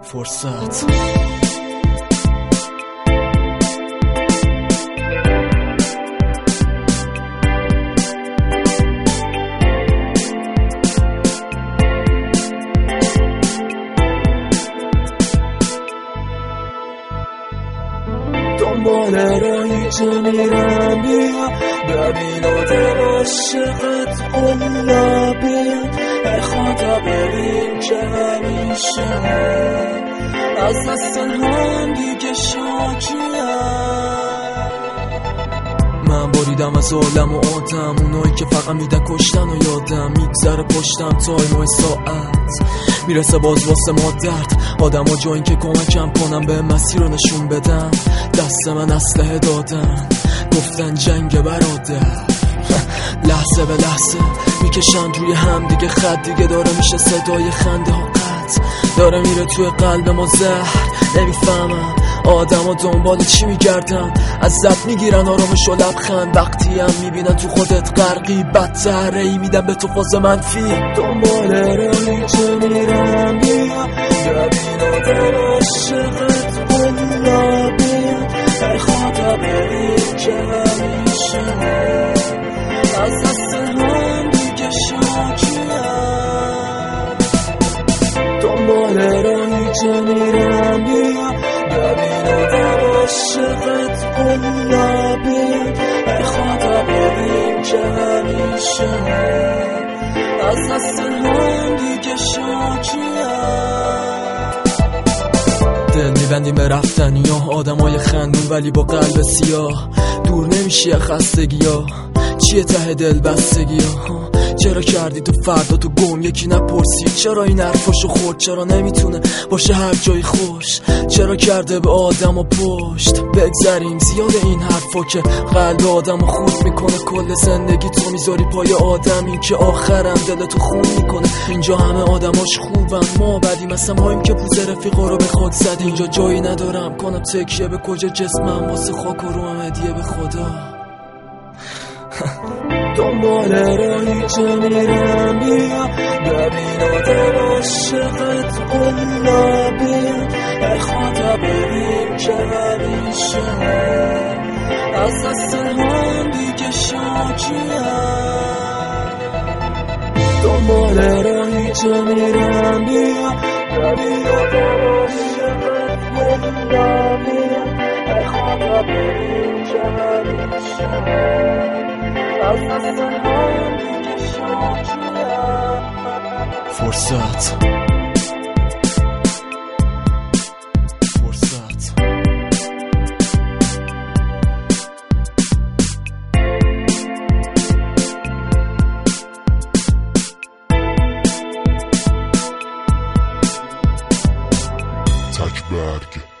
فرصت دنبال راهی که میرم بیا ببین آدم عاشقت قلابی ای خدا ببین که همیشه از دست هم دیگه شاکیم. من بریدم از عالم و آدم، اونایی که فقط میدن کشتن و یادم میگذره پشتم تایم و ساعت میرسه باز واسه ما درد. آدم ها جایی که کمکم کنم به مسیر رو نشون بدم، دست من اسلحه دادن گفتن جنگ برادر. لحظه به لحظه میکشن روی هم دیگه، خط دیگه داره میشه صدای خنده ها قطع داره میره توی قلب ما زهر. نمیفهمم آدم ها دنبال چی میگردن، ازت میگیرن آرامش و لبخند، وقتی هم میبینن تو خودت غرقی بدتر ای میدن به تو فاز منفی. دنبال راهی که میرم بیا ببین آدم عاشقت قلابی ای خدا ببین که همیشه از دست هم دیگه شاکیم. دنبال راهی که میرم بیا ببین آدم عاشقت قلابی ای خدا ببین که همیشه از دست هم دیگه شاکیم. دل میبندیم به رفتنی ها، آدم های خندون ولی با قلب سیاه، دور نمیشی خستگی ها. چیه ته دل بستگی ها؟ چرا کردی تو فردا تو گم یکی نپرسید چرا این حرفاشو خورد؟ چرا نمیتونه باشه هر جایی خوش؟ چرا کرده به آدم و پشت؟ بگذریم زیاد این حرفا که قلب آدم رو خورد میکنه. کل زندگی تو میذاری پای آدمی که آخرم دلتو خون میکنه. اینجا همه آدماش خوبن، ما بدیم، اصلا ماییم که پوز رفیقا رو به خاک زدیم. اینجا جایی ندارم کنم تکیه به کجا، جسمم واسه خاک و روم هدیه به خدا. دنبال راهی که میرم بیا ببین آدم عاشقت قلابی ای خدا ببین که همیشه از دست هم دیگه شاکیم. دنبال راهی که میرم بیا ببین آدم عاشقت قلابی ای خدا ببین که همیشه از دست هم دیگه شاکیم. فرصت تک برگ